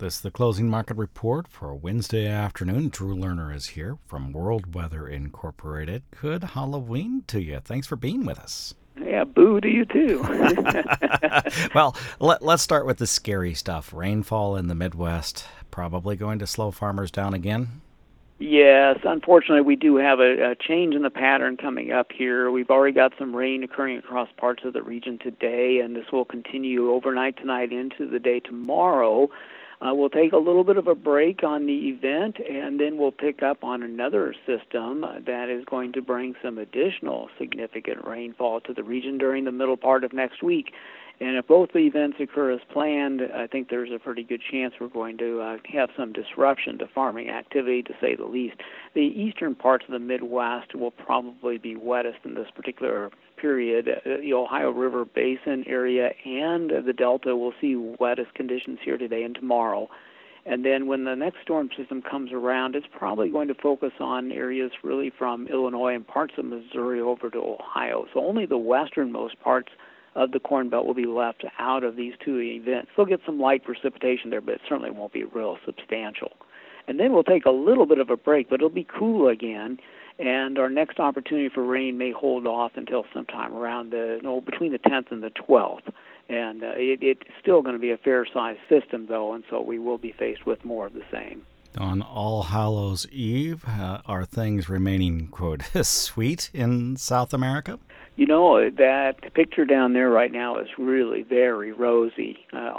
This is the closing market report for Wednesday afternoon. Drew Lerner is here from World Weather Incorporated. Good Halloween to you. Thanks for being with us. Yeah, boo to you too. Well, let's start with the scary stuff. Rainfall in the Midwest probably going to slow farmers down again. Yes, unfortunately, we do have a change in the pattern coming up here. We've already got some rain occurring across parts of the region today, and this will continue overnight tonight into the day tomorrow. We'll take a little bit of a break on the event, and then we'll pick up on another system that is going to bring some additional significant rainfall to the region during the middle part of next week. And if both the events occur as planned, I think there's a pretty good chance we're going to have some disruption to farming activity, to say the least. The eastern parts of the Midwest will probably be wettest in this particular period. The Ohio River Basin area and the Delta will see wettest conditions here today and tomorrow. And then when the next storm system comes around, it's probably going to focus on areas really from Illinois and parts of Missouri over to Ohio. So only the westernmost parts of the Corn Belt will be left out of these two events. They'll get some light precipitation there, but it certainly won't be real substantial. And then we'll take a little bit of a break, but it'll be cool again, and our next opportunity for rain may hold off until sometime around between the 10th and the 12th. And it's still going to be a fair-sized system, though, and so we will be faced with more of the same. On All Hallows Eve, are things remaining, quote, sweet in South America? You know, that picture down there right now is really very rosy.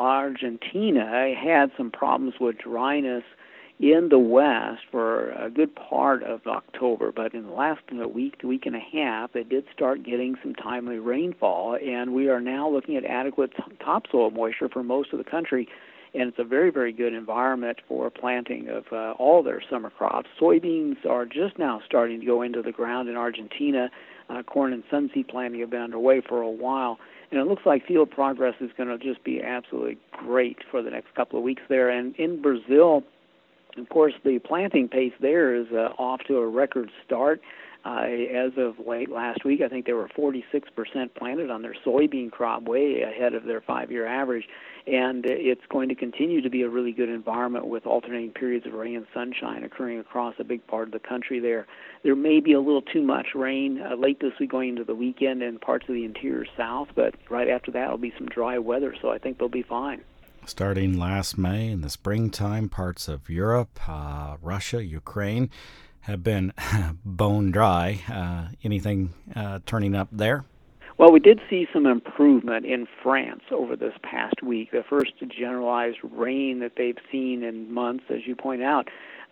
Argentina had some problems with dryness in the west for a good part of October, but in the last week and a half, they did start getting some timely rainfall, and we are now looking at adequate topsoil moisture for most of the country. And it's a very, very good environment for planting of all their summer crops. Soybeans are just now starting to go into the ground in Argentina. Corn and sunseed planting have been underway for a while. And it looks like field progress is going to just be absolutely great for the next couple of weeks there. And in Brazil, of course, the planting pace there is off to a record start. As of late last week, I think they were 46% planted on their soybean crop, way ahead of their 5-year average. And it's going to continue to be a really good environment with alternating periods of rain and sunshine occurring across a big part of the country there. There may be a little too much rain late this week going into the weekend in parts of the interior south, but right after that will be some dry weather, so I think they'll be fine. Starting last May in the springtime, parts of Europe, Russia, Ukraine have been bone dry. Anything turning up there? Well, we did see some improvement in France over this past week, the first generalized rain that they've seen in months, as you point out,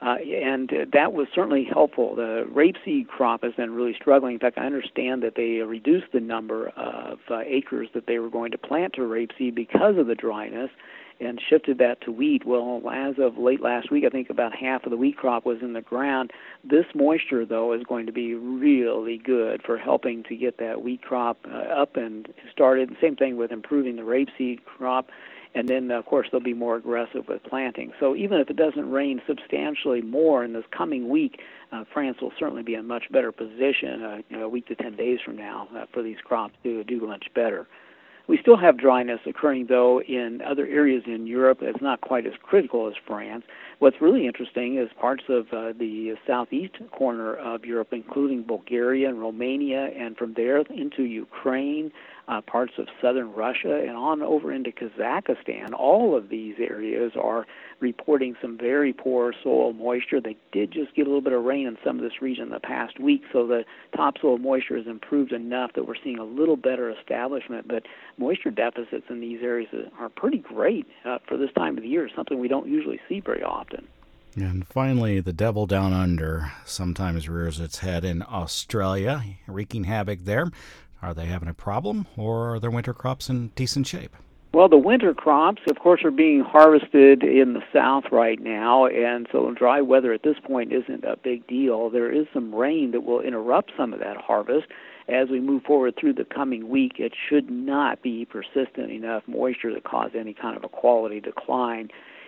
and that was certainly helpful. The rapeseed crop has been really struggling. In fact, I understand that they reduced the number of acres that they were going to plant to rapeseed because of the dryness, and shifted that to wheat. Well, as of late last week, I think about half of the wheat crop was in the ground. This moisture, though, is going to be really good for helping to get that wheat crop up and started. Same thing with improving the rapeseed crop. And then, of course, they'll be more aggressive with planting. So even if it doesn't rain substantially more in this coming week, France will certainly be in a much better position a week to 10 days from now for these crops to do much better. We still have dryness occurring, though, in other areas in Europe. It's not quite as critical as France. What's really interesting is parts of the southeast corner of Europe, including Bulgaria and Romania, and from there into Ukraine, parts of southern Russia, and on over into Kazakhstan. All of these areas are reporting some very poor soil moisture. They did just get a little bit of rain in some of this region in the past week, so the topsoil moisture has improved enough that we're seeing a little better establishment, but moisture deficits in these areas are pretty great for this time of the year, something we don't usually see very often. And finally, the devil down under sometimes rears its head in Australia, wreaking havoc there. Are they having a problem, or are their winter crops in decent shape? Well, the winter crops, of course, are being harvested in the south right now, and so dry weather at this point isn't a big deal. There is some rain that will interrupt some of that harvest. As we move forward through the coming week, it should not be persistent enough moisture to cause any kind of a quality decline.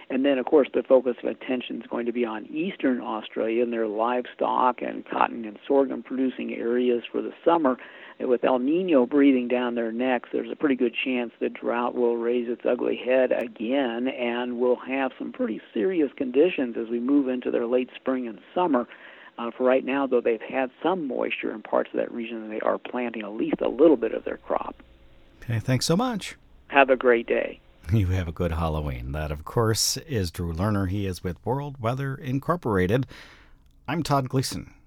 And then, of course, the focus of attention is going to be on eastern Australia and their livestock and cotton and sorghum producing areas for the summer. And with El Nino breathing down their necks, there's a pretty good chance that drought will raise its ugly head again, and we'll have some pretty serious conditions as we move into their late spring and summer. For right now, though, they've had some moisture in parts of that region, and they are planting at least a little bit of their crop. Okay, thanks so much. Have a great day. You have a good Halloween. That, of course, is Drew Lerner. He is with World Weather Incorporated. I'm Todd Gleason.